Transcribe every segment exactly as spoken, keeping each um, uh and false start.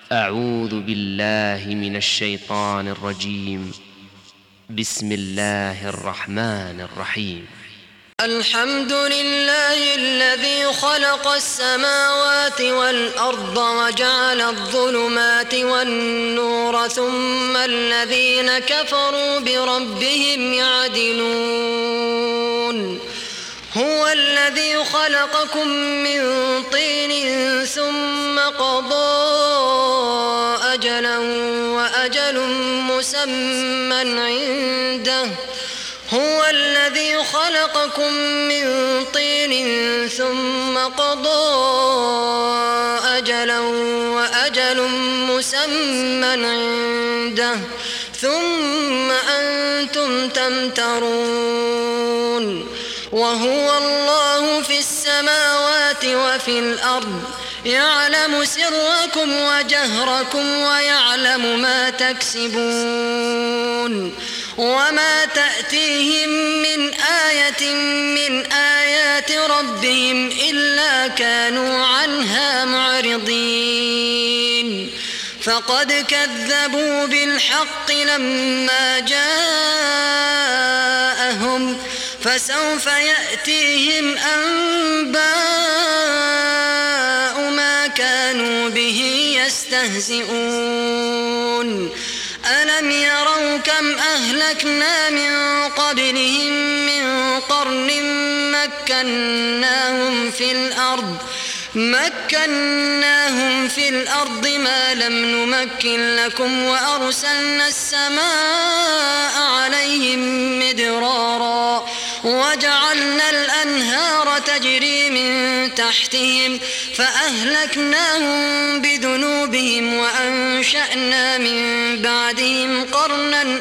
أعوذ بالله من الشيطان الرجيم. بسم الله الرحمن الرحيم. الحمد لله الذي خلق السماوات والأرض وجعل الظلمات والنور ثم الذين كفروا بربهم يعدلون. هو الذي خلقكم من طين ثم قضى أجلا وأجل مسمى عنده. هو الذي خلقكم من طين ثم قضى أجلا وأجل مسمى عنده ثم أنتم تمترون. وهو الله في السماوات وفي الأرض يعلم سركم وجهركم ويعلم ما تكسبون. وما تأتيهم من آية من آيات ربهم إلا كانوا عنها معرضين. فقد كذبوا بالحق لما جاءهم فسوف يأتيهم أنباء ما كانوا به يستهزئون. ألم يروا كم أهلكنا من قبلهم من قرن مكناهم في الأرض مكناهم في الأرض ما لم نمكن لكم وأرسلنا السماء عليهم مدرارا وجعلنا الأنهار تجري من تحتهم فأهلكناهم بذنوبهم وأنشأنا من بعدهم قرنا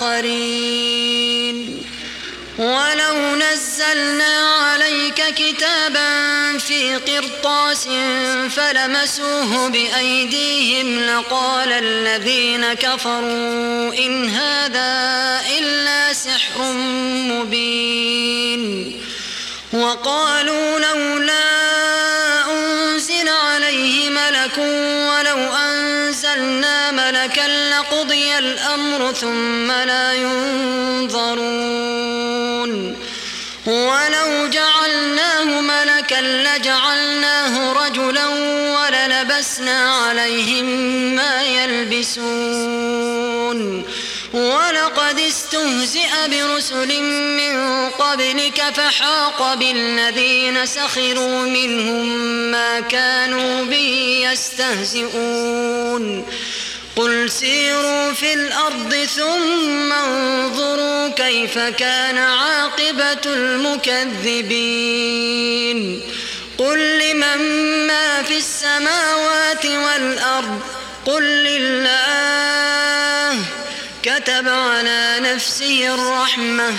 آخرين. ولو نزلنا عليك كتابا في قرطاس فلمسوه بأيديهم لقال الذين كفروا إن هذا إلا سحر مبين. وقالوا لولا أنزل عليه ملك ولو أنزلنا ملكا لقضي الأمر ثم لا ينظرون. ولو جعلناه ملكا لجعلناه رجلا وللبسنا عليهم ما يلبسون. ولقد استهزئ برسل من قبلك فحاق بالذين سخروا منهم ما كانوا به يستهزئون. قل سيروا في الأرض ثم انظروا كيف كان عاقبة المكذبين. قل لمن ما في السماوات والأرض قل لله كتب على نفسه الرحمة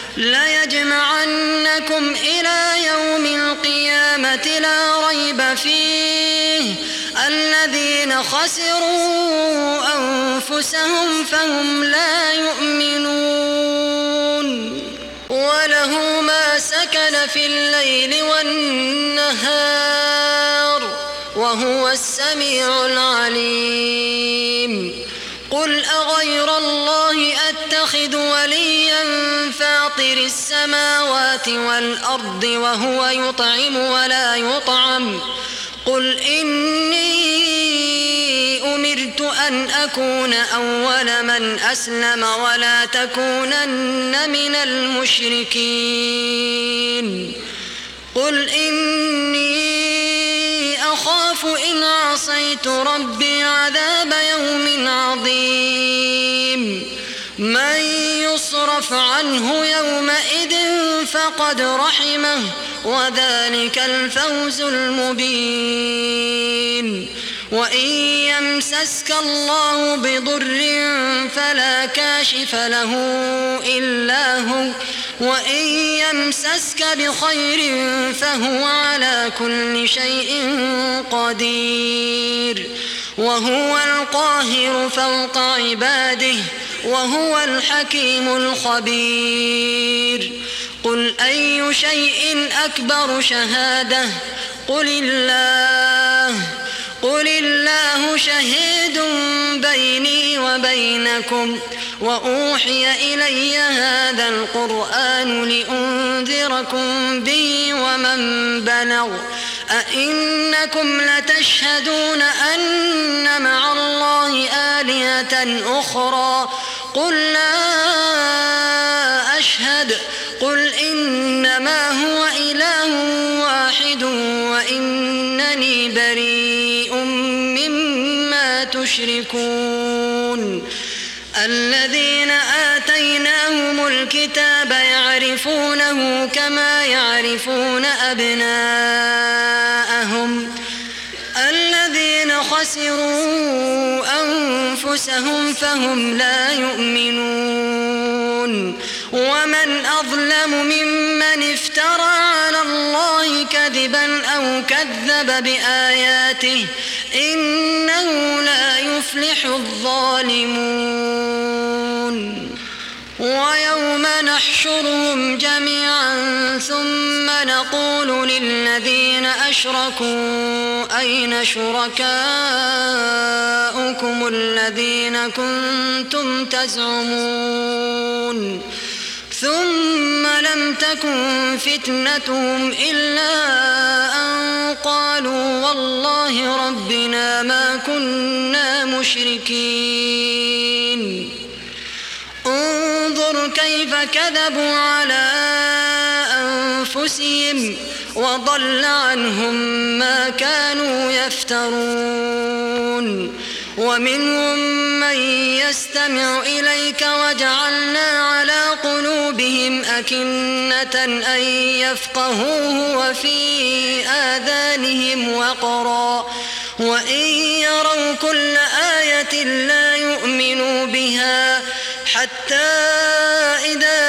ليجمعنكم إلى يوم القيامة لا ريب فيه الذين خسروا أنفسهم فهم لا يؤمنون. وله ما سكن في الليل والنهار وهو السميع العليم. قل أغير الله أتخذ وليا فاطر السماوات والأرض وهو يطعم ولا يطعم. قل إني أمرت أن أكون أول من أسلم ولا تكونن من المشركين. قل إني أخاف إن عصيت ربي عذاب يوم عظيم. من يصرف عنه يومئذ فقد رحمه وذلك الفوز المبين. وإن يمسسك الله بضر فلا كاشف له إلا هو وإن يمسسك بخير فهو على كل شيء قدير. وهو القاهر فوق عباده وهو الحكيم الخبير. قل أي شيء أكبر شهادة قل الله قل الله شهيد بيني وبينكم وأوحي إلي هذا القرآن لأنذركم به ومن بلغ أئنكم لتشهدون أن مع الله آلهة أخرى قل لا أشهد قل إنما هو إله واحد وإنني بريء مما تشركون الذين آتيناهم الكتاب يعرفونه كما يعرفون أبناءهم الذين خسروا أنفسهم فهم لا يؤمنون ومن أظلم ممن افترى على الله كذبا أو كذب بآياته إنه لا يفلح الظالمون ويوم نحشرهم جميعا ثم نقول للذين أشركوا أين شركاؤكم الذين كنتم تزعمون ثم لم تكن فتنتهم إلا أن قالوا والله ربنا ما كنا مشركين انظر كيف كذبوا على أنفسهم وضل عنهم ما كانوا يفترون ومنهم من يستمع إليك وجعلنا على قلوبهم أكنة أن يفقهوه وفي آذانهم وقرا وإن يروا كل آية لا يؤمنوا بها حتى إذا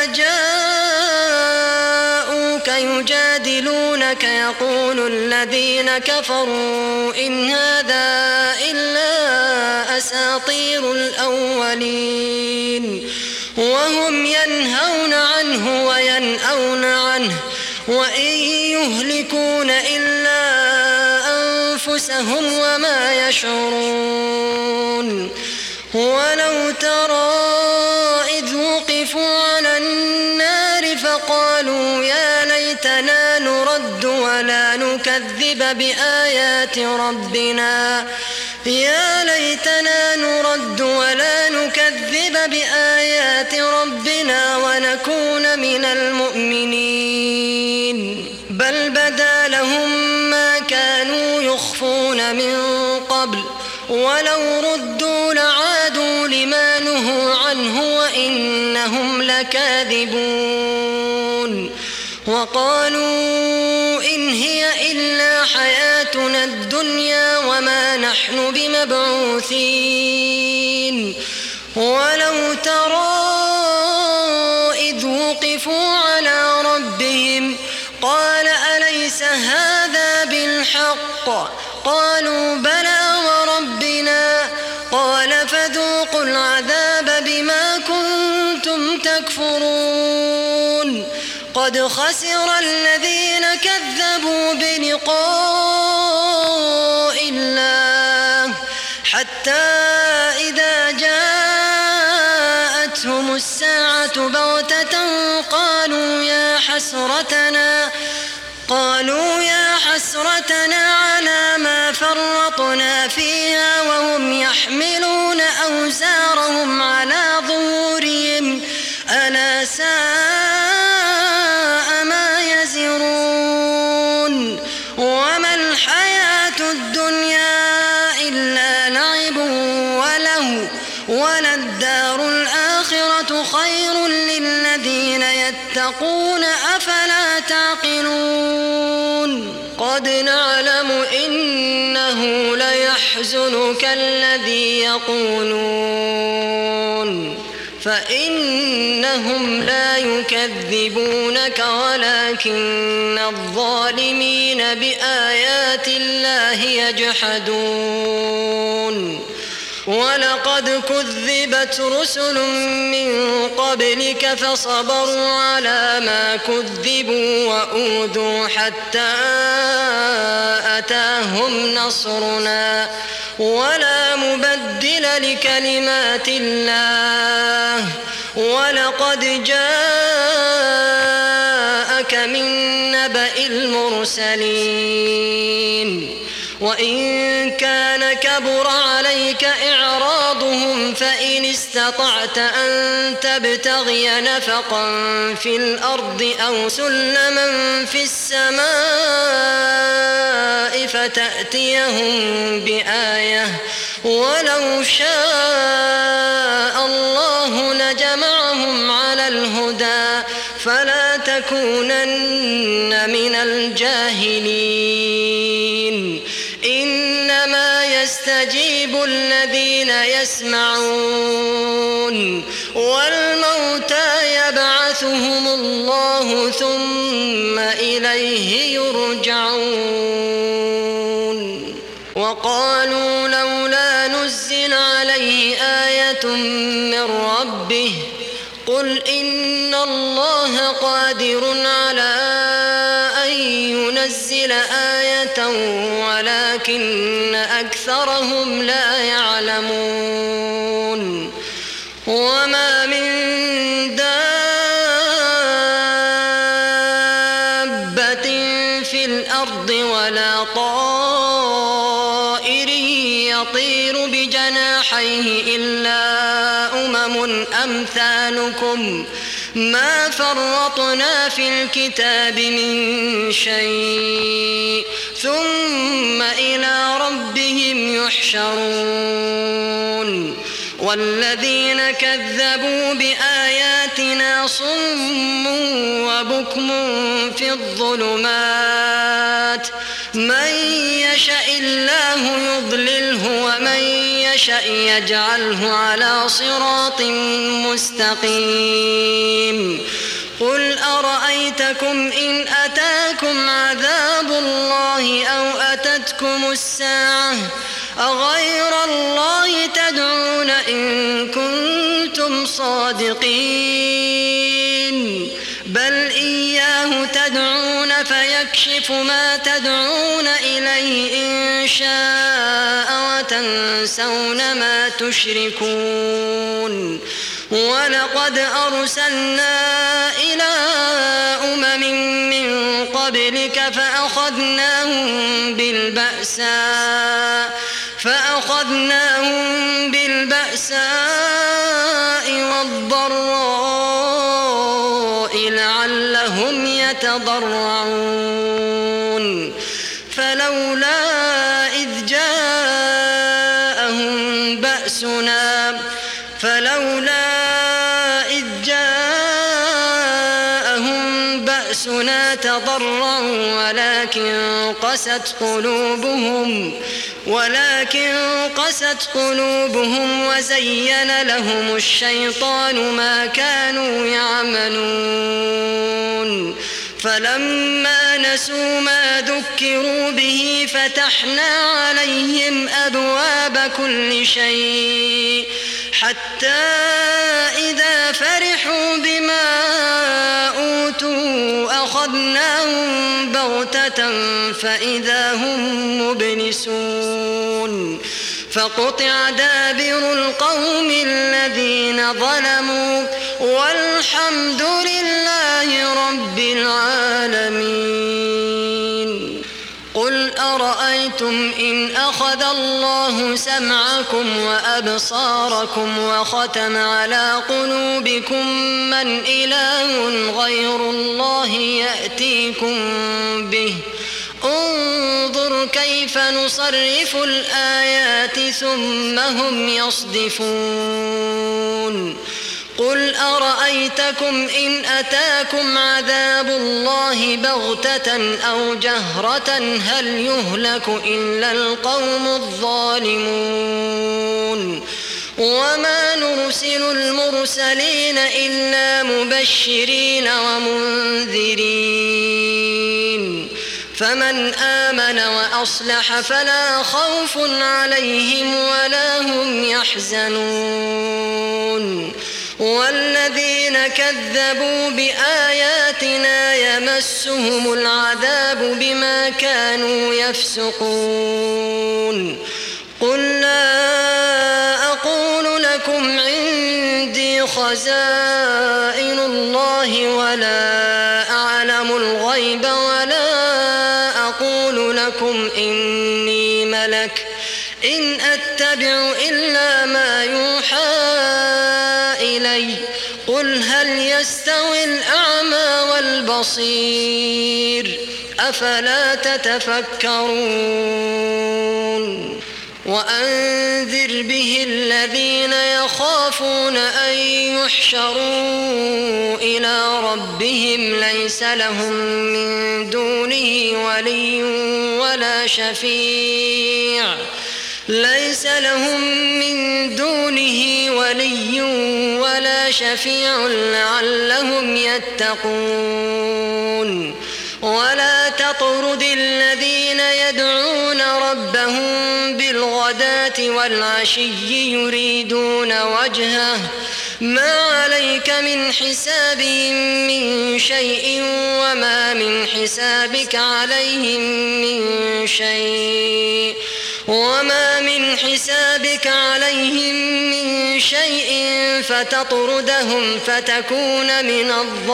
جاءوك يجادلونك يقول الذين كفروا إن هذا إلا أساطير الأولين وهم ينهون عنه وينأون عنه وإن يهلكون إلا أنفسهم وما يشعرون ولو ترى إذ وقفوا على النار فقالوا يا ليتنا نرد ولا نكذب بآيات ربنا يا ليتنا نرد ولا نكذب بآيات ربنا ونكون من المؤمنين بل بدا لهم ما كانوا يخفون من قبل ولو ردوا لعادوا لما نهوا عنه وإنهم لكاذبون وقالوا إن هي إلا حياتنا الدنيا وما نحن بمبعوثين ولو ترى إذ وقفوا على ربهم قال أليس هذا بالحق قالوا بلى وربنا قال فذوقوا العذاب بما كنتم تكفرون قد خسر الذين كذبوا بلقاء الله حتى إذا جاءتهم الساعة بغتة قالوا يا حسرتنا قالوا يا حسرتنا على ما فرطنا فيها وهم يحملون أوزارهم على ظهورهم ألا ساء ما يزرون وما الحياة الدنيا إلا لعب وله وللدار الآخرة خير للذين يتقون أفلا تعقلون قد نعلم إنه ليحزنك الذي يقولون فإنهم لا يكذبونك ولكن الظالمين بآيات الله يجحدون ولقد كذبت رسل من قبلك فصبروا على ما كذبوا وأوذوا حتى أتاهم نصرنا ولا مبدل لكلمات الله ولقد جاءك من نبأ المرسلين وإن كان كبر عليك إعراضهم فإن استطعت أن تبتغي نفقا في الأرض أو سلما في السماء فتأتيهم بآية ولو شاء الله لجمعهم على الهدى فلا تكونن من الجاهلين إنما يستجيب الذين يسمعون والموتى يبعثهم الله ثم إليه يرجعون وقالوا لولا نزل عليه آية من ربه قل إن الله قادر على أن ينزل آية ولكن أكثرهم لا يعلمون وما من دابة في الأرض ولا طائر يطير بجناحيه إلا أمم أمثالكم ما فرطنا في الكتاب من شيء ثم إلى ربهم يحشرون والذين كذبوا بآياتنا صم وبكم في الظلمات من يشاء الله يضلله ومن يشاء يجعله على صراط مستقيم قل أرأيتكم إن أتاكم عذاب الله أو أتتكم الساعة أغير الله تدعون إن كنتم صادقين بل إياه تدعون فيكشف ما تدعون إليه إن شاء وتنسون ما تشركون ولقد أرسلنا إلى أمم من قبلك فأخذناهم بالبأساء فأخذناهم بالبأساء والضراء لعلهم يتضرعون فلولا إذ جاءهم بأسنا فلولا إذ جاءهم بأسنا تضرعوا ولكن قست قلوبهم ولكن قست قلوبهم وزين لهم الشيطان ما كانوا يعملون فلما نسوا ما ذكروا به فتحنا عليهم أبواب كل شيء حتى إذا فرحوا بما أوتوا أخذناهم بغتة فإذا هم مبلسون فقطع دابر القوم الذين ظلموا والحمد لله رب العالمين قل أرأيتم إن أخذ الله سمعكم وأبصاركم وختم على قلوبكم من إله غير الله يأتيكم به انظر كيف نصرف الآيات ثم هم يصدفون قل أرأيتكم إن أتاكم عذاب الله بغتة أو جهرة هل يهلك إلا القوم الظالمون وما نرسل المرسلين إلا مبشرين ومنذرين فمن آمن وأصلح فلا خوف عليهم ولا هم يحزنون والذين كذبوا بآياتنا يمسهم العذاب بما كانوا يفسقون قل لا أقول لكم عندي خزائن الله ولا أعلم الغيب ولا أقول لكم إني ملك إن أتبع إلا ما يوحى إلي قل هل يستوي الأعمى والبصير أفلا تتفكرون وأنذر به الذين يخافون أن يحشروا إلى ربهم ليس لهم من دونه ولي ولا شفيع ليس لهم من دونه ولي ولا شفيع لعلهم يتقون ولا تطرد الذين يدعون ربهم بالغداة والعشي يريدون وجهه ما عليك من حسابهم من شيء وما من حسابك عليهم من شيء وما من حسابك عليهم من شيء فتطردهم فتكون من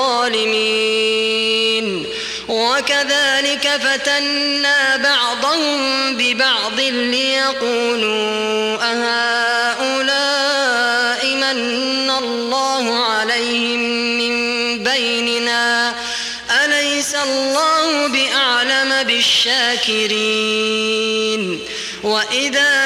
الظالمين وكذلك فتنا بعضهم ببعض ليقولوا أهؤلاء من الله عليهم من بيننا أليس الله بأعلم بالشاكرين وإذا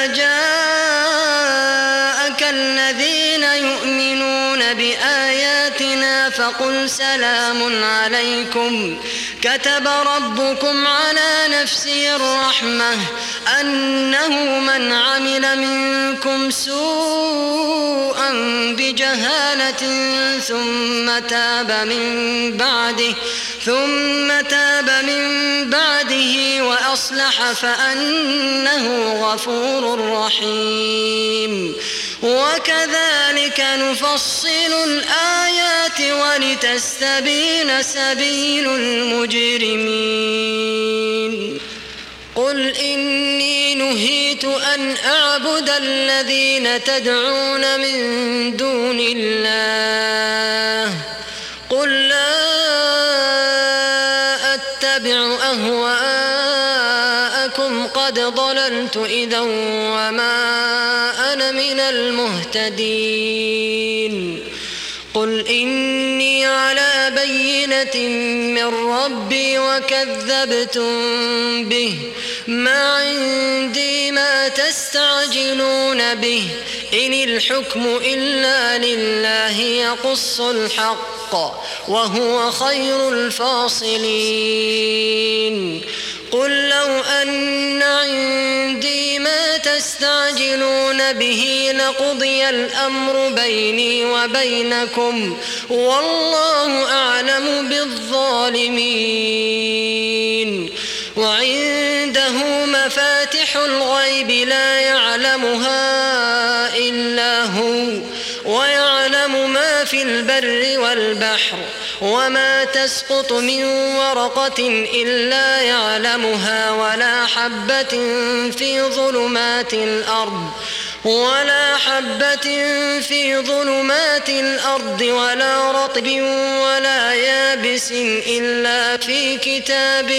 جاءك الذين يؤمنون بآياتنا فقل سلام عليكم كتب ربكم على نفسه الرحمة أنه من عمل منكم سوءا بجهالة ثم تاب من بعده ثم تاب من بعده وأصلح فأنه غفور رحيم وكذلك نفصل الآيات ولتستبين سبيل المجرمين قل إني نهيت أن أعبد الذين تدعون من دون الله قل لا أتبع أهواءكم قد ضللت إذا وما أنا من المهتدين قل إني على بينة من ربي وكذبتم به ما عندي ما تستعجلون به إن الحكم إلا لله يقص الحق وهو خير الفاصلين قل لو أن عندي ما تستعجلون به لقضي الأمر بيني وبينكم والله أعلم بالظالمين وعنده مفاتح الغيب لا يعلمها إلا هو ويعلم ما في البر والبحر وما تسقط من ورقة إلا يعلمها ولا حبة في ظلمات الأرض ولا حبة في ظلمات الأرض ولا رطب ولا يابس إلا في كتاب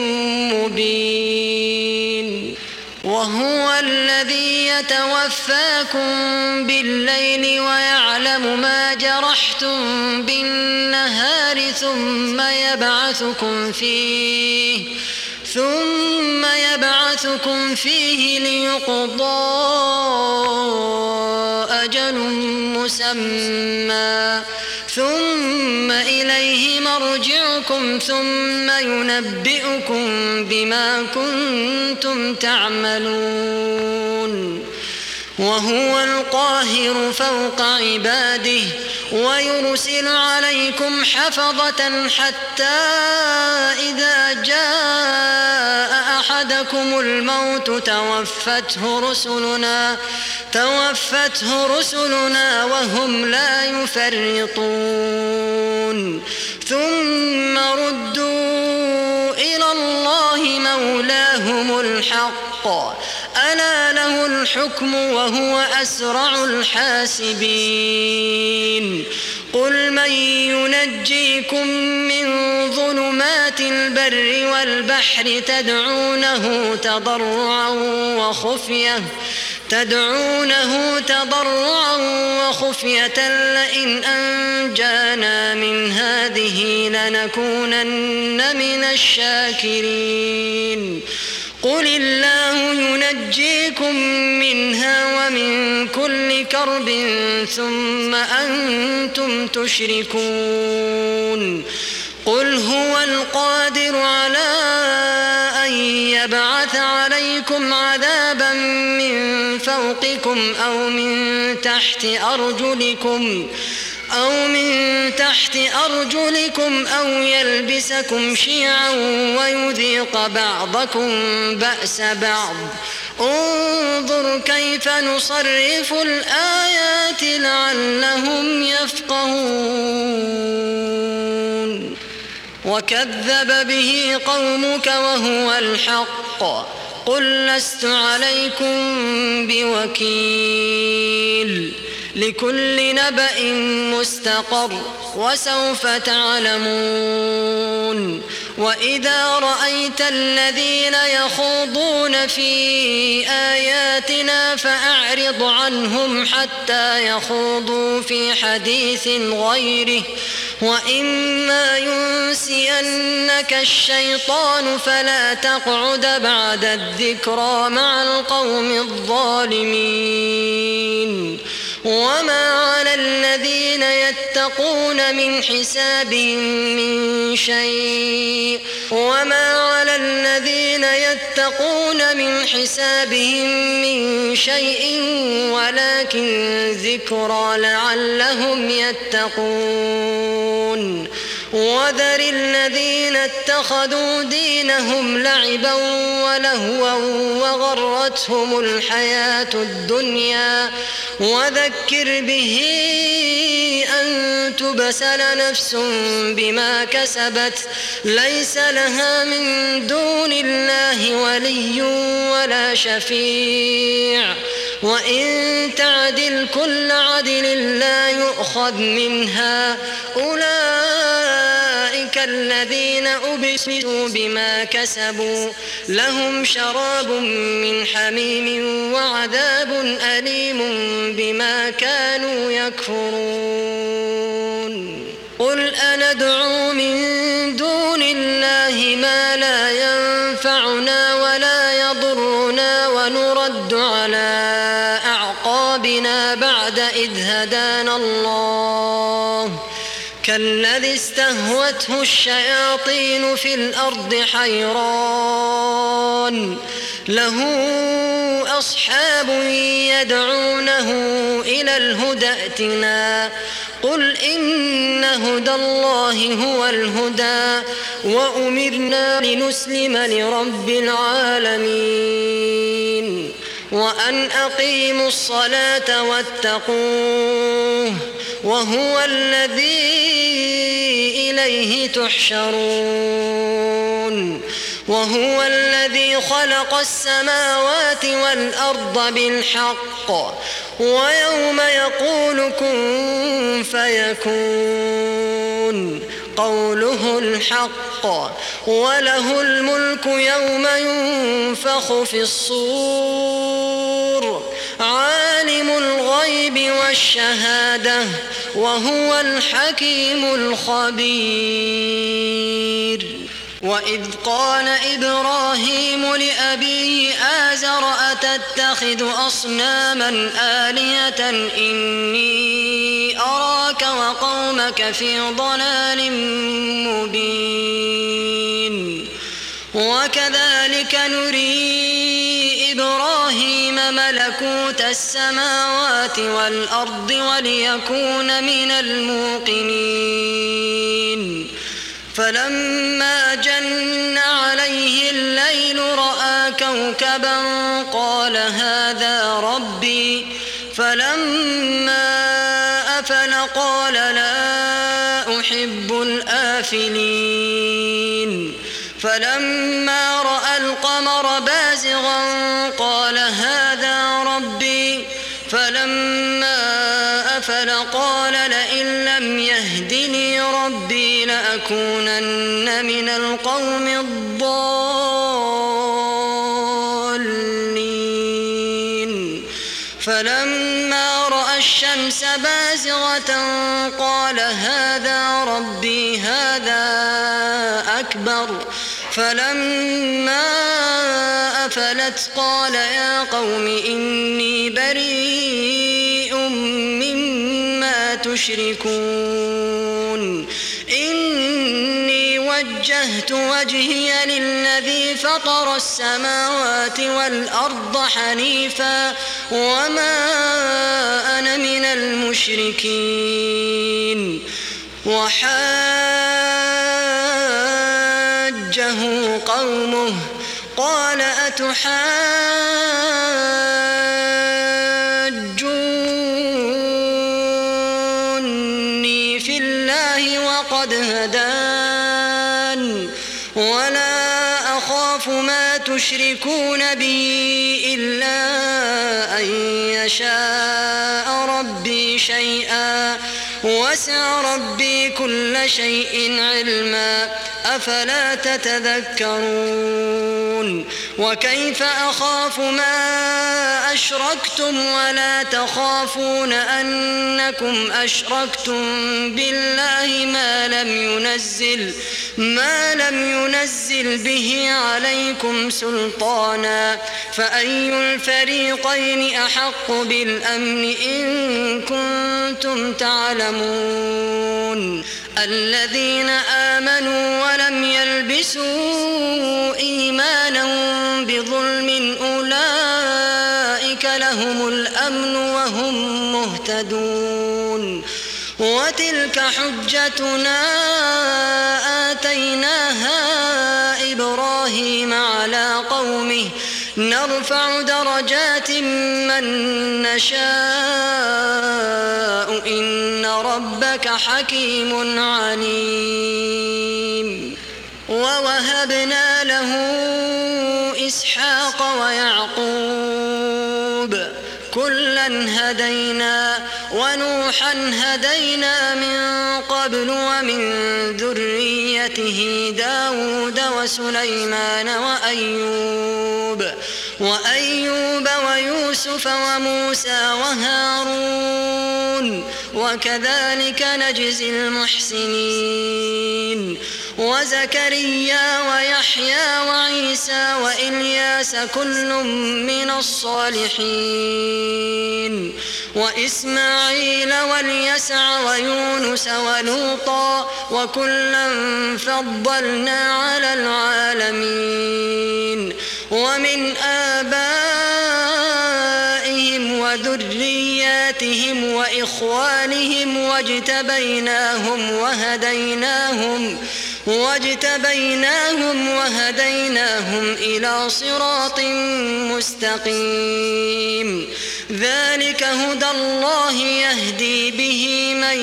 مبين وهو الذي يتوفاكم بالليل ويعلم ما جرحتم بالنهار ثم يبعثكم فيه ثم يبعثكم فيه ليقضى أجل مسمى ثم إليه مرجعكم ثم ينبئكم بما كنتم تعملون وهو القاهر فوق عباده ويرسل عليكم حفظة حتى إذا جاء أحدكم الموت توفته رسلنا توفته رسلنا وهم لا يفرطون ثم ردوا إلى الله مولاهم الحق ألا له الحكم وهو أسرع الحاسبين قل من ينجيكم من ظلمات البر والبحر تدعونه تضرعا وخفية تدعونه تضرعا وخفية لئن أنجانا من هذه لنكونن من الشاكرين قل الله ينجيكم منها ومن كل كرب ثم أنتم تشركون قل هو القادر على أن يبعث عليكم عذابا من فوقكم أو من تحت أرجلكم أو من تحت أرجلكم أو يلبسكم شيعا ويذيق بعضكم بأس بعض انظر كيف نصرف الآيات لعلهم يفقهون وكذب به قومك وهو الحق قل لست عليكم بوكيل لكل نبأ مستقر وسوف تعلمون وإذا رأيت الذين يخوضون في آياتنا فأعرض عنهم حتى يخوضوا في حديث غيره وإما ينسينك الشيطان فلا تقعد بعد الذكرى مع القوم الظالمين وما على الذين يتقون من حسابهم من شيء وما على الذين يتقون من حسابهم من شيء ولكن ذكرى لعلهم يتقون وذر الذين اتخذوا دينهم لعبا ولهوا وغرتهم الحياة الدنيا وذكر به أن تبسل نفس بما كسبت ليس لها من دون الله ولي ولا شفيع وإن تعدل كل عدل لا يؤخذ منها أولئك الذين أبسلوا بما كسبوا لهم شراب من حميم وعذاب أليم بما كانوا يكفرون قل أندعو من دون الله ما لا ينفعنا ولا يضرنا ونرد على أعقابنا بعد إذ هدانا الله كالذي استهوته الشياطين في الأرض حيران له أصحاب يدعونه إلى الهدى ائتنا قل إن هدى الله هو الهدى وأمرنا لنسلم لرب العالمين وأن أقيموا الصلاة واتقوه وهو الذي إليه تحشرون وهو الذي خلق السماوات والأرض بالحق ويوم يقول كن فيكون قوله الحق وله الملك يوم ينفخ في الصور عالم الغيب والشهادة وهو الحكيم الخبير وإذ قال إبراهيم لأبيه آزر أتتخذ أصناما آلهة إني أراك وقومك في ضلال مبين وكذلك نري إبراهيم إبراهيم ملكوت السماوات والأرض وليكون من الموقنين فلما جن عليه الليل رأى كوكبا قال هذا ربي فلما أفل قال لا أحب الآفلين فلما رأى القمر بازغا قال هذا ربي فلما أفل قال لئن لم يهدني ربي لأكونن من القوم الضالين فلما رأى الشمس بازغة قال هذا ربي هذا أكبر فلما أفلت قال يا قوم إني بريء مما تشركون إني وجهت وجهي للذي فطر السماوات والأرض حنيفا وما أنا من المشركين وحاجه قومه قال أتحاجوني في الله وقد هدان ولا أخاف ما تشركون به إلا أن يشاء ربي شيئا وسع ربي كل شيء علما أفلا تتذكرون وكيف أخاف ما أشركتم ولا تخافون أنكم أشركتم بالله ما لم ينزل ما لم ينزل به عليكم سلطانا فأي الفريقين أحق بالأمن إن كنتم تعلمون الذين آمنوا ولم يلبسوا إيمانهم بظلم أولئك لهم الأمن وهم مهتدون وتلك حجتنا آتيناها إبراهيم على قومه نرفع درجات من نشاء إن ربك حكيم عليم ووهبنا له إسحاق ويعقوب كلا هدينا ونوحا هدينا من قبل ومن ذريته داود وسليمان وأيوب وأيوب ويوسف وموسى وهارون وكذلك نجزي المحسنين وزكريا ويحيى وعيسى وإلياس كل من الصالحين وإسماعيل واليسع ويونس ولوطا وكلا فضلنا على العالمين ومن آبائهم وذرياتهم وإخوانهم واجتبيناهم وهديناهم واجتبيناهم وهديناهم إلى صراط مستقيم ذلك هدى الله يهدي به من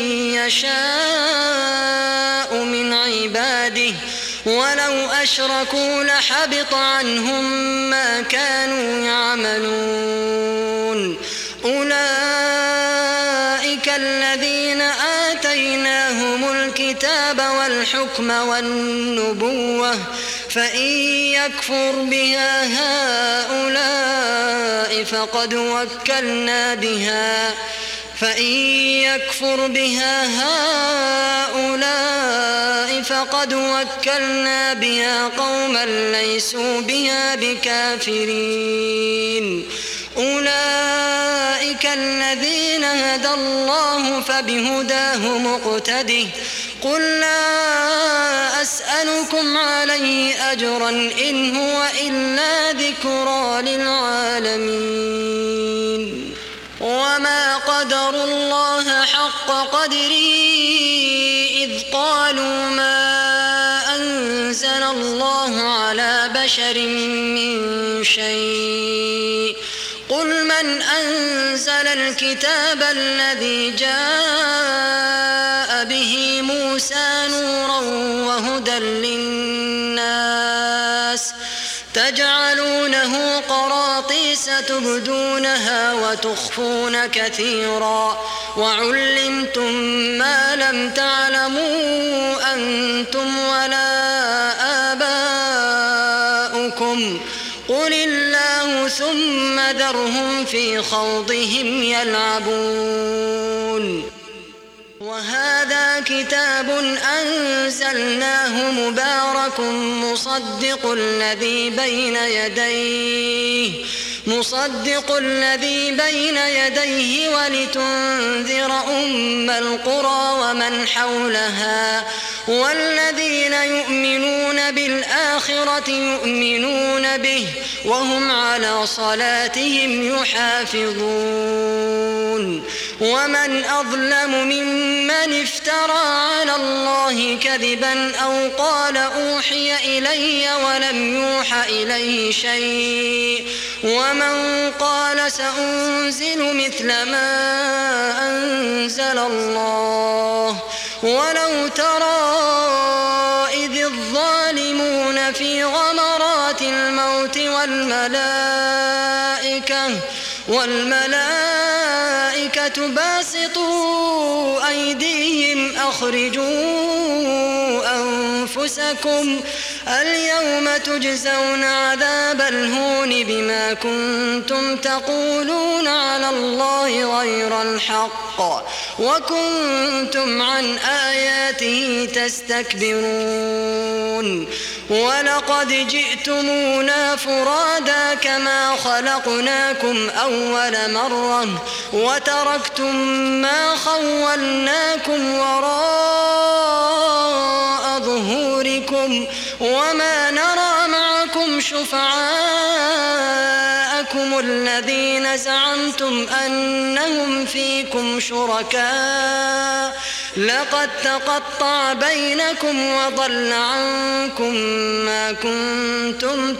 يشاء من عباده ولو أشركوا لحبط عنهم ما كانوا يعملون أولئك الذين آتيناهم الكتاب والحكم والنبوة فإن يكفر بها هؤلاء فقد وكلنا بها فإن يكفر بها هؤلاء فقد وكلنا بها قوما ليسوا بها بكافرين أولئك الذين هدى الله فبهداه مقتده قل لا أسألكم عليه أجرا إن هو إلا ذكرى للعالمين وما قدروا الله حق قدره إذ قالوا ما أنزل الله على بشر من شيء قل من أنزل الكتاب الذي جاء به موسى نورا وهدى للناس تجعلونه قراطيس تبدونها وتخفون كثيرا وعلمتم ما لم تعلموا أنتم ولا آباؤكم قل الله ثم ذرهم في خوضهم يلعبون وهذا كتاب أنزلناه مبارك مصدق الذي بين يديه مصدق الذي بين يديه ولتنذر أم القرى ومن حولها والذين يؤمنون بالآخرة يؤمنون به وهم على صلاتهم يحافظون ومن أظلم ممن افترى على الله كذبا أو قال أوحي إلي ولم يوح إليه شيء ومن قال سأنزل مثل ما أنزل الله ولو ترى إذ الظالمون في غمرات الموت والملائكة والملائكة باسطوا أيديهم أخرجوا أنفسكم اليوم تجزون عذاب الهون بما كنتم تقولون على الله غير الحق وكنتم عن آياته تستكبرون ولقد جئتمونا فرادا كما خلقناكم أول مرة وتركتم ما خولناكم وراء ظهوركم وما نرى معكم شفعاءكم الذين زعمتم أنهم فيكم شركاء لقد تقطع بينكم وضل عنكم ما كنتم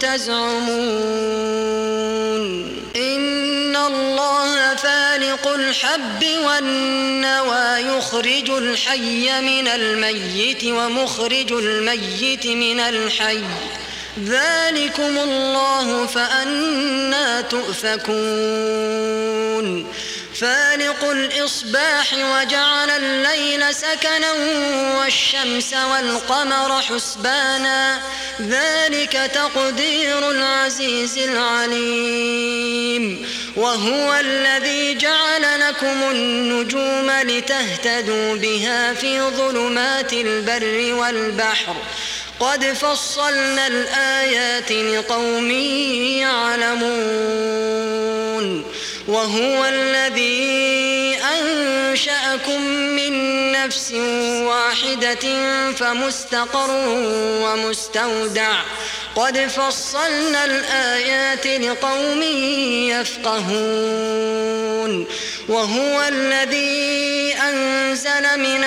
تزعمون إن الله فالق الحب والنوى يخرج الحي من الميت ومخرج الميت من الحي ذلكم الله فأنى تؤفكون فالق الإصباح وجعل الليل سكنا والشمس والقمر حسبانا ذلك تقدير العزيز العليم وهو الذي جعل لكم النجوم لتهتدوا بها في ظلمات البر والبحر قد فصلنا الآيات لقوم يعلمون وهو الذي أنشأكم من نفس واحدة فمستقر ومستودع قد فصلنا الآيات لقوم يفقهون وهو الذي أنزل من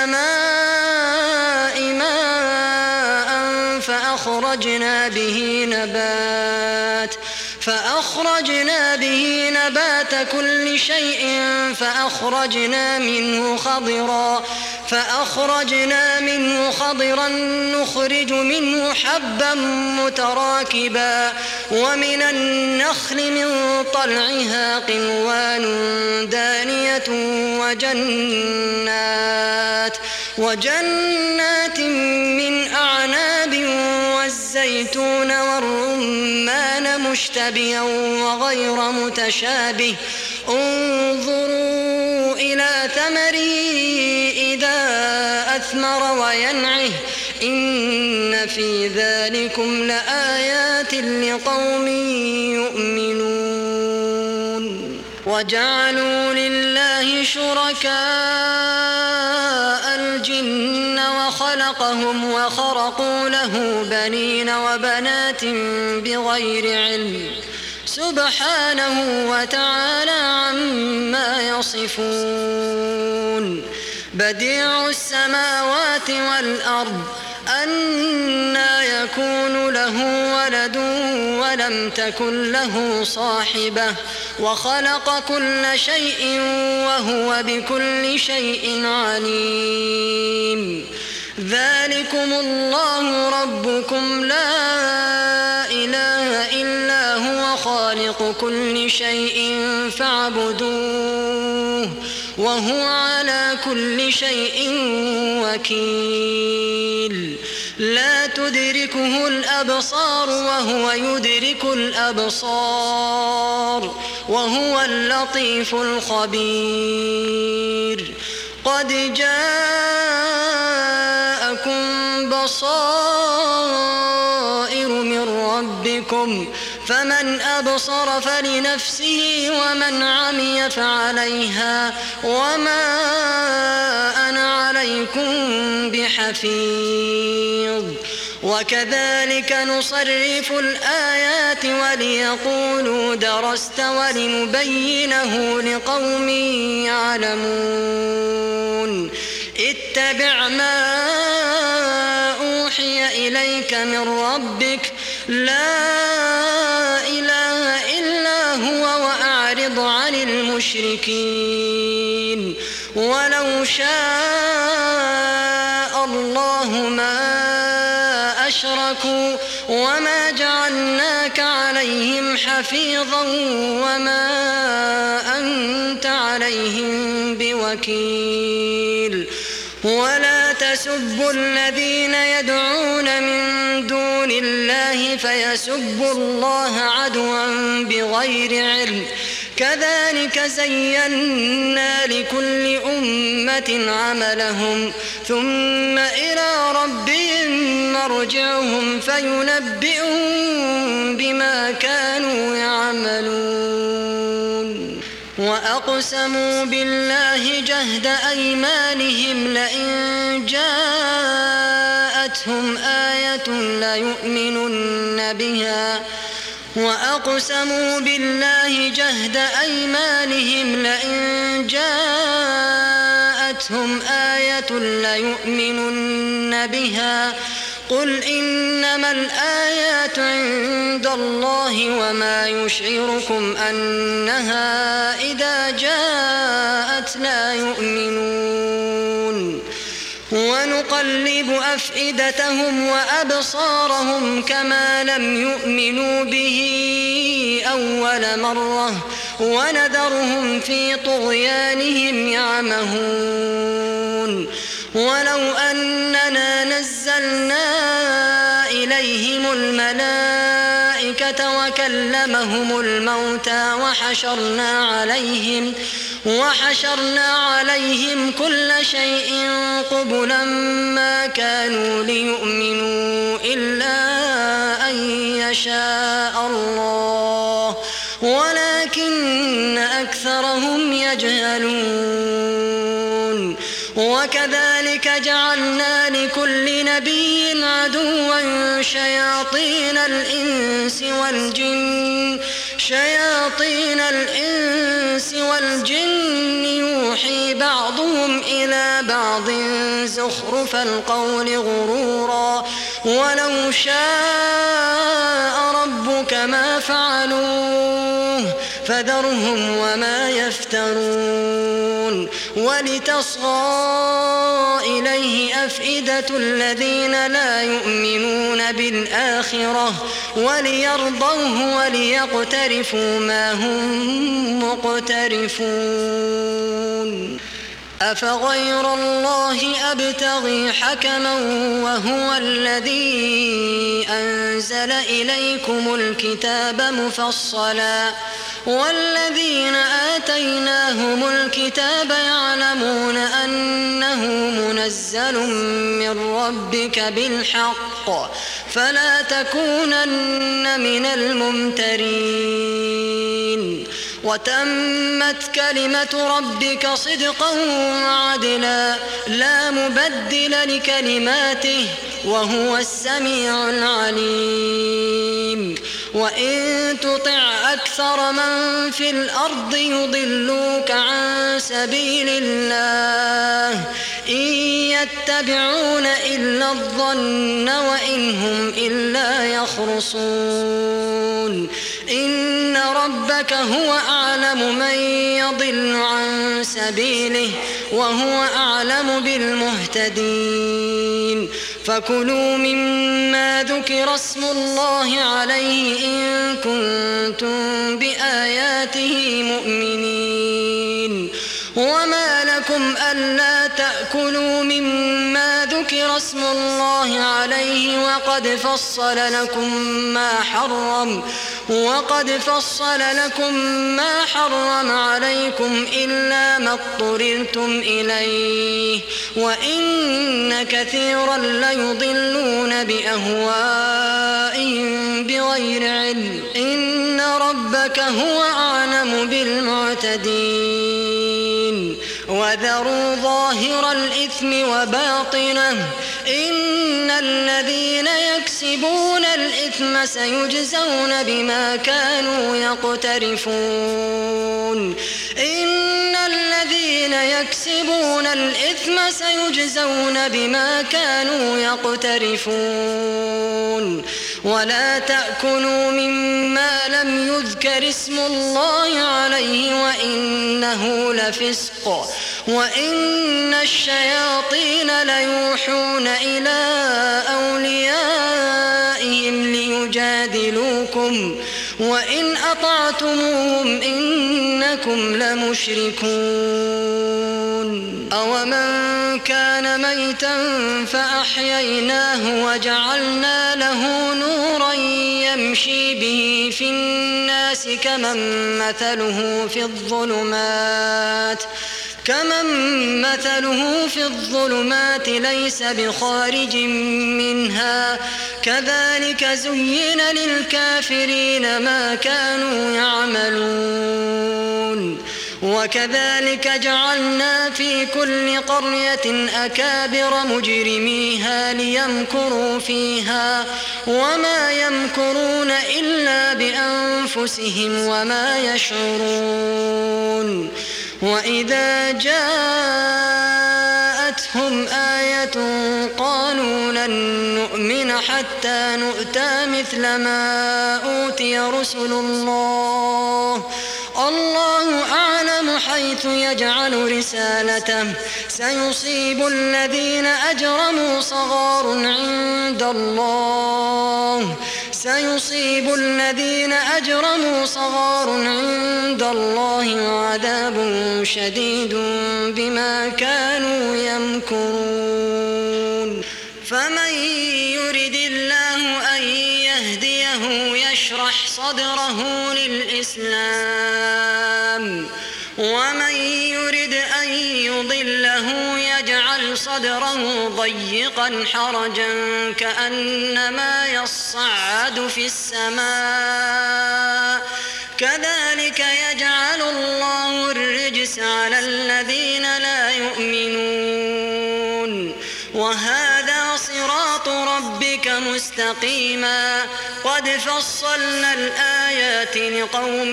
السماء ماء فأخرجنا به نبات فأخرجنا به نبات كل شيء فأخرجنا منه خضرا فأخرجنا منه خضرا نخرج منه حبا متراكبا ومن النخل من طلعها قنوان دانية وجنات وجنات من أعناب والزيتون والرمان مشتبها وغير متشابه انظروا إلى ثمره إذا أثمر وينعه إن في ذلكم لآيات لقوم يؤمنون وجعلوا لله شركاء الجن خلقهم وخرقوا له بنين وبنات بغير علم سبحانه وتعالى عما يصفون بديع السماوات والأرض أنى يكون له ولد ولم تكن له صاحبة وخلق كل شيء وهو بكل شيء عليم ذلكم الله ربكم لا إله إلا هو خالق كل شيء فاعبدوه وهو على كل شيء وكيل لا تدركه الأبصار وهو يدرك الأبصار وهو اللطيف الخبير قد جاءكم بصائر من ربكم فمن أبصر فلنفسه ومن عمي فعليها وما أنا عليكم بحفيظ وكذلك نصرف الآيات وليقولوا درست ولنبينه لقوم يعلمون اتبع ما أوحي إليك من ربك لا إله إلا هو وأعرض عن المشركين ولو شاء الله ما أشركوا وما جعلناك عليهم حفيظا وما أنت عليهم بوكيل ولا تسبوا الذين يدعون من دون الله فيسبوا الله عدوا بغير علم كذلك زينا لكل أمة عملهم ثم إلى ربهم مرجعهم فينبئهم بما كانوا يعملون وأقسموا بالله جهد أيمانهم لئن جاءتهم آية ليؤمنن بها وأقسموا بالله جهد أيمانهم لئن جاءتهم آية ليؤمنن بها قل إنما الآيات عند الله وما يشعركم أنها إذا جاءت لا يؤمنون ونقلب أفئدتهم وأبصارهم كما لم يؤمنوا به أول مرة ونذرهم في طغيانهم يعمهون ولو أننا نزلنا إليهم الملائكة وكلمهم الموتى وحشرنا عليهم وحشرنا عليهم كل شيء قبلا ما كانوا ليؤمنوا إلا أن يشاء الله ولكن أكثرهم يجهلون وكذلك جعلنا لكل نبي عدوا شياطين الإنس والجن شياطين الإنس والجن يوحي بعضهم إلى بعض زخرف القول غرورا ولو شاء ربك ما فعلوه فذرهم وما يفترون ولتصغى إليه أفئدة الذين لا يؤمنون بالآخرة وليرضوه وليقترفوا ما هم مقترفون أفغير الله أبتغي حكما وهو الذي أنزل إليكم الكتاب مفصلا والذين آتيناهم الكتاب يعلمون أنه منزل من ربك بالحق فلا تكونن من الممترين وتمت كلمة ربك صدقا وعدلا لا مبدل لكلماته وهو السميع العليم وإن تطع أكثر من في الأرض يضلوك عن سبيل الله إن يتبعون إلا الظن وإن هم إلا يخرصون إن ربك هو أعلم من يضل عن سبيله وهو أعلم بالمهتدين فكلوا مما ذكر اسم الله عليه إن كنتم بآياته مؤمنين وما لكم ألا تأكلوا مما ذكر اسم الله عليه وقد فصل لكم ما حرم وقد فصل لكم ما حرم عليكم إلا ما اضطررتم إليه وإن كثيرا ليضلون بأهوائهم بغير علم إن ربك هو أعلم بالمعتدين وذروا ظاهر الإثم وباطنه إن الذين يكسبون الإثم سيجزون بما كانوا يقترفون إن الذين يكسبون الإثم سيجزون بما كانوا يقترفون ولا تأكلوا مما لم يذكر اسم الله عليه وإنه لفسق وإن الشياطين ليوحون إلى أوليائهم ليجادلوكم وإن أطعتموهم إنكم لمشركون أومن كان ميتا فأحييناه وجعلنا له نورا يمشي به في الناس كمن مثله في الظلمات كمن مثله في الظلمات ليس بخارج منها كذلك زين للكافرين ما كانوا يعملون وكذلك جعلنا في كل قرية أكابر مجرميها ليمكروا فيها وما يمكرون إلا بأنفسهم وما يشعرون وإذا جاءتهم آية قالوا لن نؤمن حتى نؤتى مثل ما أوتي رسل الله الله أعلم حيث يجعل رسالته سيصيب الذين أجرموا صغار عند الله سيصيب الذين أجرموا صغار عند الله وعذاب شديد بما كانوا يمكرون فمن يرد الله أن يهديه يشرح صدره للإسلام ومن يرد أن يضله يجعل صدره ضيقا حرجا كأنما يصعد في السماء كذلك يجعل الله الرجس على الذين لا يؤمنون وهذا صراط ربك مستقيما قد فصلنا الآيات لقوم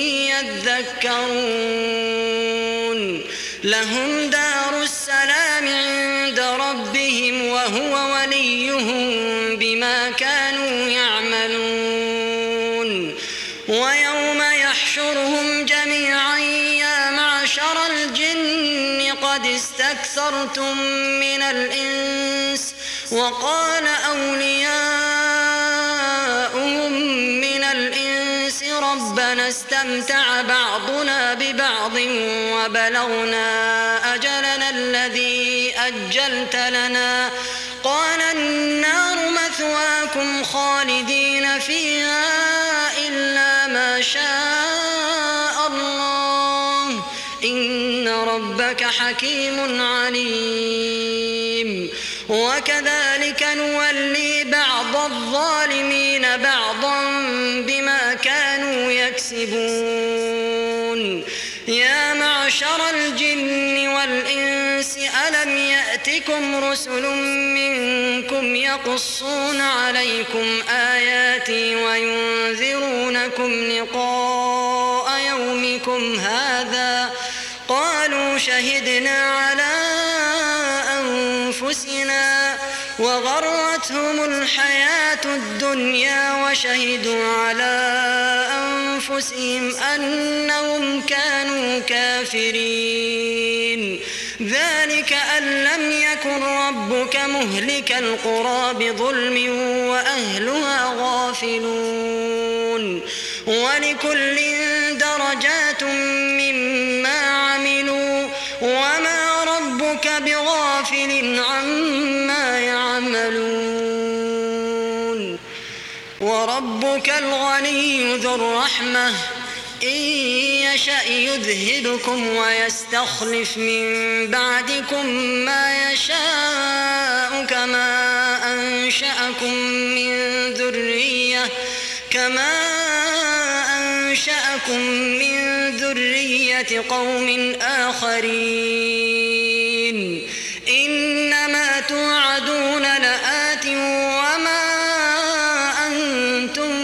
يذكرون لهم دار السلام عند ربهم وهو وليهم بما كانوا يعملون ويوم يحشرهم جميعا يا معشر الجن قد استكثرتم من الإنس وقال أولياؤهم من الإنس ربنا استمتع بعضنا ببعض وبلغنا أجلنا الذي أجلت لنا قال النار مثواكم خالدين فيها إلا ما شاء الله إن ربك حكيم عليم وكذلك نولي بعض الظالمين بعضا بما كانوا يكسبون. يا معشر الجن والإنس ألم يأتكم رسل منكم يقصون عليكم آياتي وينذرونكم لقاء يومكم هذا؟ قالوا شهدنا على أنفسنا وغرتهم الحياة الدنيا وشهدوا على أنفسهم أنهم كانوا كافرين. ذلك أن لم يكن ربك مهلك القرى بظلم وأهلها غافلون. ولكل درجات مما عملوا وما ربك بغافل عما يعملون. وربك الغني ذو الرحمة إن يشأ يذهبكم ويستخلف من بعدكم ما يشاء كما أنشأكم من ذرية كما أنشأكم من ذرية قوم آخرين. إنما توعدون لآت وما أنتم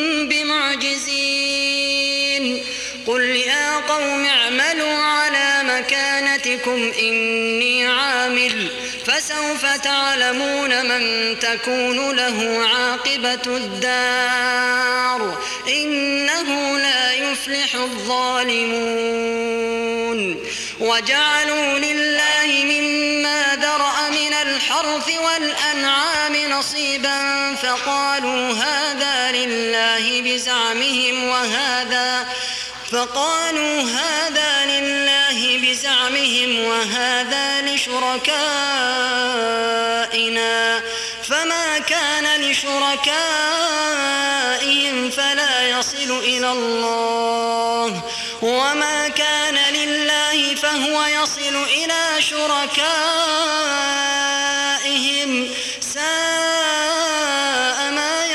بمعجزين. قل يا قوم اعملوا على مكانتكم إني عامل فسوف تعلمون من تكون له عاقبة الدار إنه لا يفلح الظالمون. وجعلوا لله مما ذرأ من الحرث والأنعام نصيبا فقالوا هذا لله بزعمهم وهذا فقالوا هذا لله بزعمهم وهذا لشركائنا فما كان لشركائهم فلا يصل إلى الله وما كان لله فهو يصل إلى شركائهم ساء ما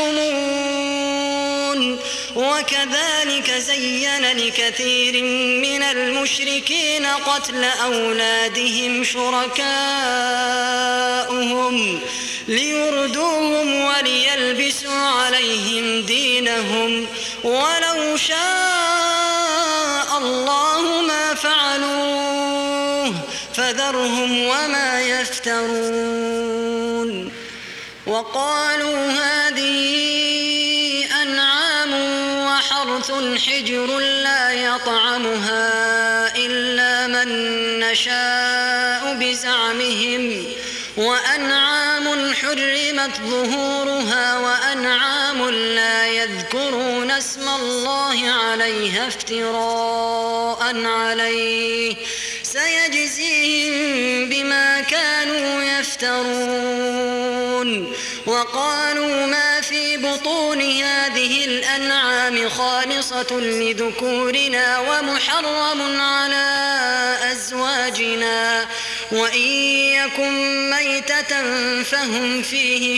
يحكمون. وكذلك زين لكثير من المشركين قتل أولادهم شركاؤهم ليردوهم وليلبسوا عليهم دينهم ولو شاء الله ما فعلوه فذرهم وما يفترون. وقالوا هذه أنعام وحرث حجر لا يطعمها إلا من نشاء بزعمهم وأنعام حرمت ظهورها وأنعام لا يذكرون اسم الله عليها افتراء عليه سيجزيهم بما كانوا يفترون. وقالوا ما في بطون هذه الأنعام خالصة لذكورنا ومحرم على أزواجنا وإن يكن ميتة فهم فيه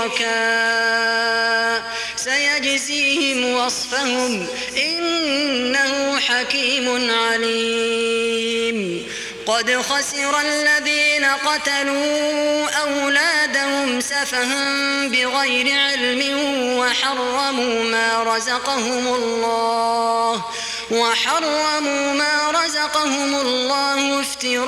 شركاء سيجزيهم وصفهم إنه حكيم عليم. قد خسر الذين قتلوا أولادهم سفها بغير علم وحرموا ما رزقهم الله وحرموا ما رزقهم الله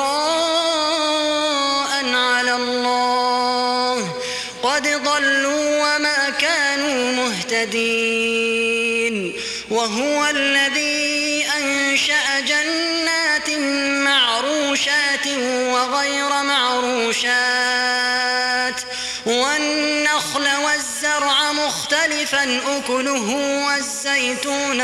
افتراء على الله قد ضلوا وما كانوا مهتدين. وهو الذي أنشأ جنات معروشات وغير معروشات والنخل والزرع مختلفا أكله والزيتون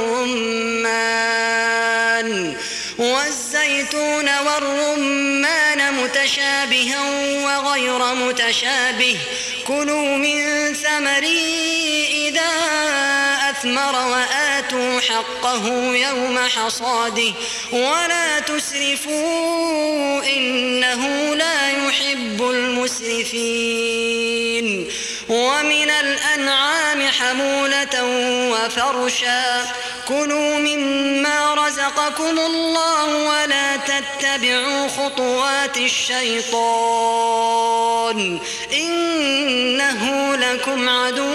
والرمان والزيتون والرمان متشابها وغير متشابه كلوا من ثمره إذا أثمر وآتوا حقه يوم حصاده ولا تسرفوا إنه لا يحب المسرفين. ومن الأنعام حمولة وفرشا كلوا مما رزقكم الله ولا تتبعوا خطوات الشيطان إنه لكم عدو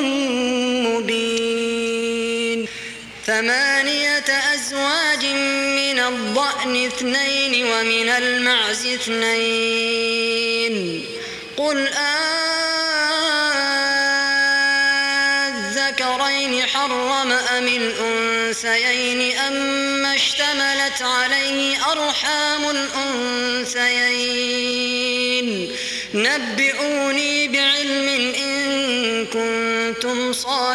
مبين. ثمانية أزواج من الضأن اثنين ومن المعز اثنين قل أذكرين حرم أم الأنثيين أما اشتملت عليه أرحام الأنثيين نبئوني بعلم إن كنتم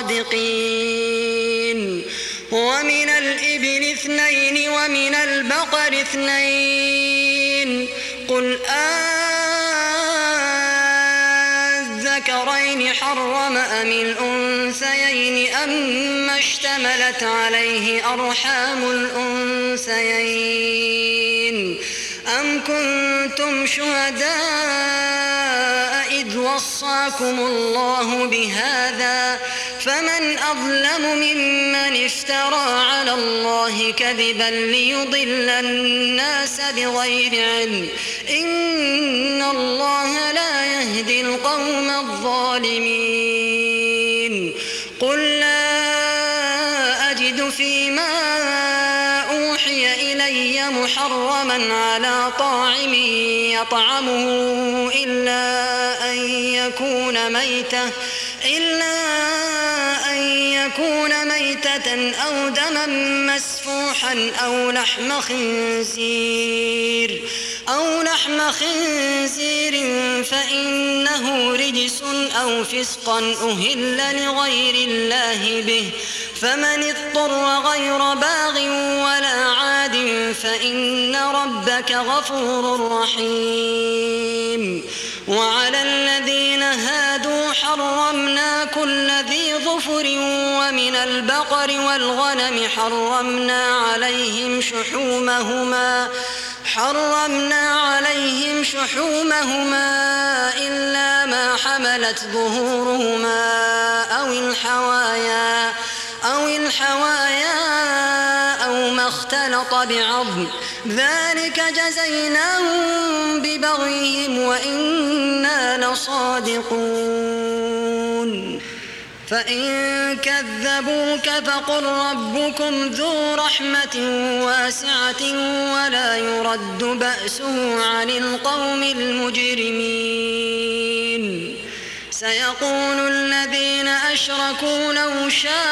صادقين. ومن الإبل اثنين ومن البقر اثنين قل أذكرين حرم أم الأنثيين أما اشتملت عليه أرحام الأنثيين أم كنتم شهداء إذ وصاكم الله بهذا فمن أظلم ممن افترى على الله كذبا ليضل الناس بغير علم إن الله لا يهدي القوم الظالمين. قل لا أجد فيما أوحي إلي محرما على طاعم يطعمه إلا أن يكون ميتة إلا أن يكون ميتة أو دما مسفوحا أو لحم خنزير أو لحم خنزير فإنه رجس أو فسقا أهل لغير الله به فمن اضطر غير باغ ولا عاد فإن ربك غفور رحيم. وعلى الذين هادوا حرمنا كل ذي ظفر ومن البقر والغنم حرمنا عليهم شحومهما حرمنا عليهم شحومهما إلا ما حملت ظهورهما أو الحوايا أو الحوايا أو ما اختلط بعظم ذلك جزيناهم ببغيهم وإنا لصادقون. فإن كذبوك فقل ربكم ذو رحمة واسعة ولا يرد بأسه عن القوم المجرمين. سيقول الذين أشركوا لو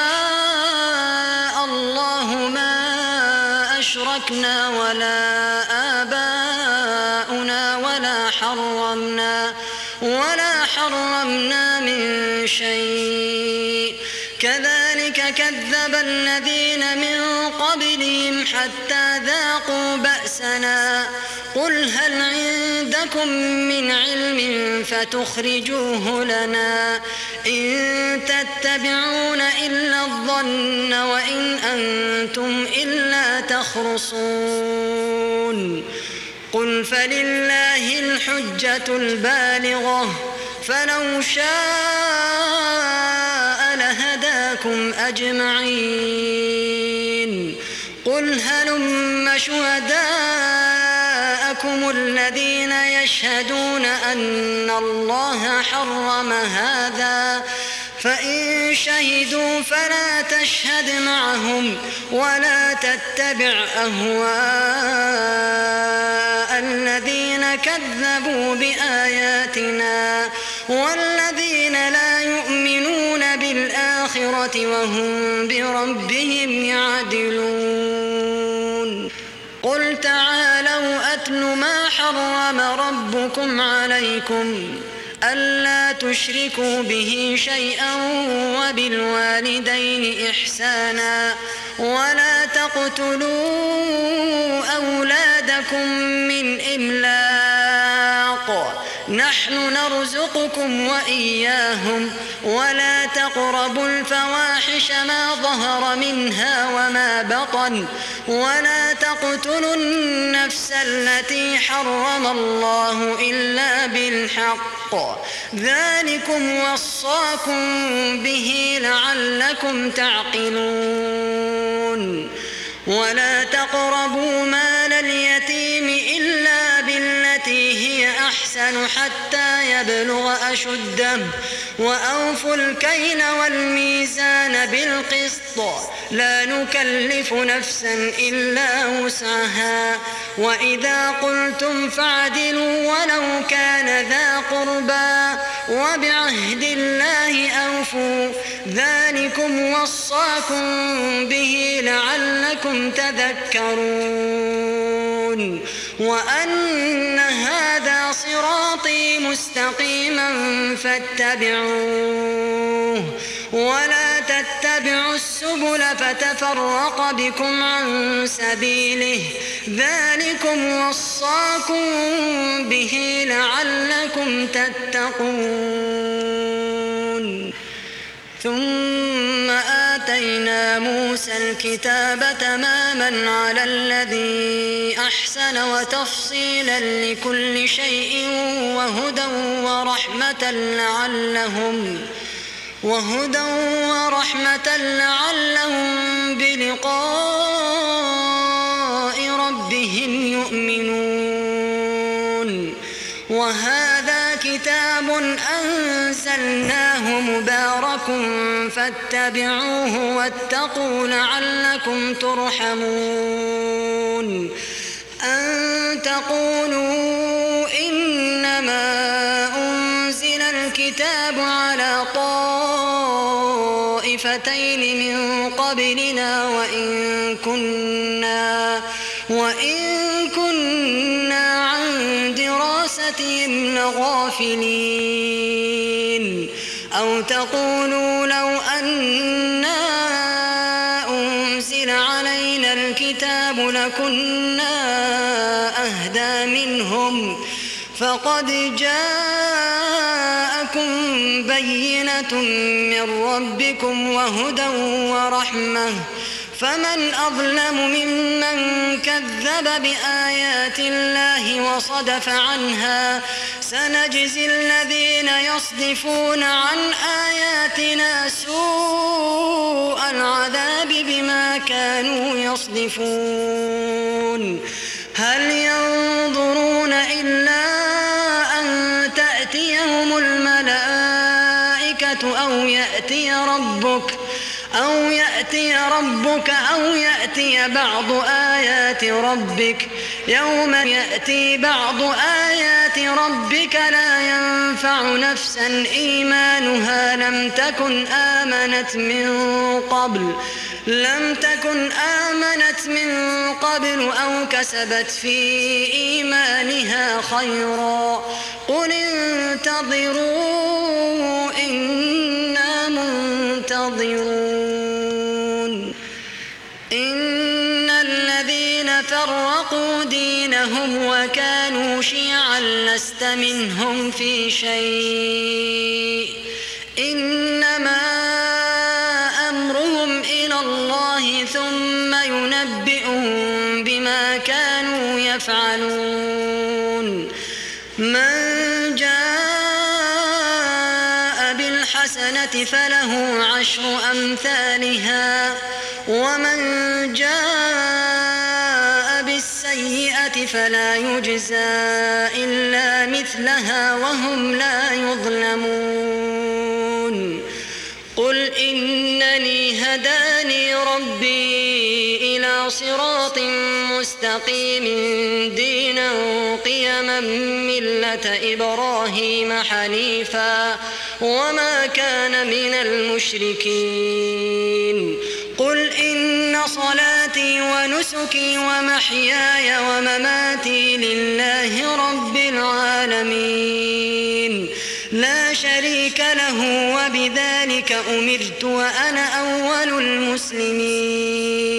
شاء الله ما أشركنا ولا آباؤنا ولا حرمنا ولا حرمنا من شيء كذلك كذب الذين من قبلهم حتى ذاقوا بأسنا قل هل عندكم من علم فتخرجوه لنا إن تتبعون إلا الظن وإن أنتم إلا تخرصون. قل فلله الحجة البالغة فلو شاء لهداكم أجمعين. قل هلم شهداءكم الذين يشهدون أن الله حرم هذا فإن شهدوا فلا تشهد معهم ولا تتبع أهواء الذين كذبوا بآياتنا والذين لا يؤمنون بالآخرة وهم بربهم يعدلون. قل تعالوا أتل ما حرم ربكم عليكم ألا تشركوا به شيئا وبالوالدين إحسانا ولا تقتلوا أولادكم من إملاق نحن نرزقكم وإياهم ولا تقربوا الفواحش ما ظهر منها وما بطن ولا تقتلوا النفس التي حرم الله إلا بالحق ذلكم وصاكم به لعلكم تعقلون ولا تقربوا مال اليتيم إلا بالتي هي أحسن حتى يبلغ أشده وأوفوا الكيل والميزان بالقسط لا نكلف نفسا إلا وسعها وإذا قلتم فاعدلوا ولو كان ذا قربى وبعهد الله أوفوا ذلكم وصاكم به لعلكم تذكرون وأن هذا صراطي مستقيما فاتبعوه ولا تتبعوا السبل فتفرق بكم عن سبيله ذلكم وصاكم به لعلكم تتقون ثم آتينا موسى الكتاب تماما على الذي أحسن وتفصيلا لكل شيء وهدى ورحمة لعلهم وهدى ورحمة لعلهم بلقاء ربهم يؤمنون وهذا كتاب أنزلناه مبارك فاتبعوه واتقوا لعلكم ترحمون أن تقولوا إنما أنزل الكتاب على طائفتين من قبلنا وإن كنا وإن كنا عن دراستهم لغافلين أو تقولوا لو أنا أنزل علينا الكتاب لكنا أهدى منهم فقد جاءكم بينة من ربكم وهدى ورحمة فمن أظلم ممن كذب بآيات الله وصدف عنها سنجزي الذين يصدفون عن آياتنا سوء العذاب بما كانوا يصدفون هل ينظرون إلا أن تأتيهم الملائكة أو يأتي ربك أو يأتي ربك أو يأتي بعض آيات ربك يوم يأتي بعض آيات ربك لا ينفع نفسا إيمانها لم تكن آمنت من قبل لم تكن آمنت من قبل أو كسبت في إيمانها خيرا قل انتظروا إنا منتظرون إن الذين فرقوا دينهم وكانوا شيعا لست منهم في شيء إنما أمرهم إلى الله ثم ينبئهم بما كانوا يفعلون من جاء بالحسنة فله عشر أمثالها ومن جاء بالسيئة فلا يجزى إلا مثلها وهم لا يظلمون قل إنني هداني ربي إلى صراط مستقيم دينا قيما ملة إبراهيم حنيفا وما كان من المشركين قل إن صلاتي ونسكي ومحياي ومماتي لله رب العالمين لا شريك له وبذلك أمرت وأنا أول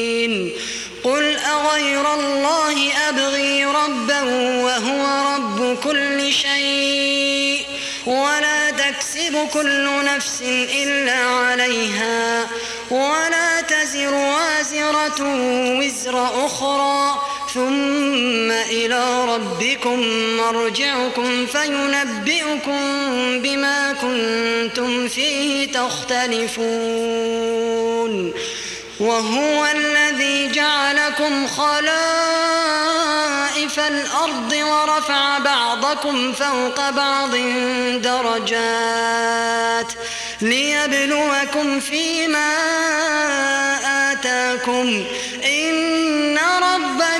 المسلمين قل أغير الله أبغي ربا وهو رب كل شيء ولا تكسب كل نفس إلا عليها ولا تزر وازرة وزر أخرى ثم إلى ربكم مرجعكم فينبئكم بما كنتم فيه تختلفون وهو الذي جعلكم خلائف الأرض ورفع بعضكم فوق بعض درجات ليبلوكم فيما آتاكم إن ربكم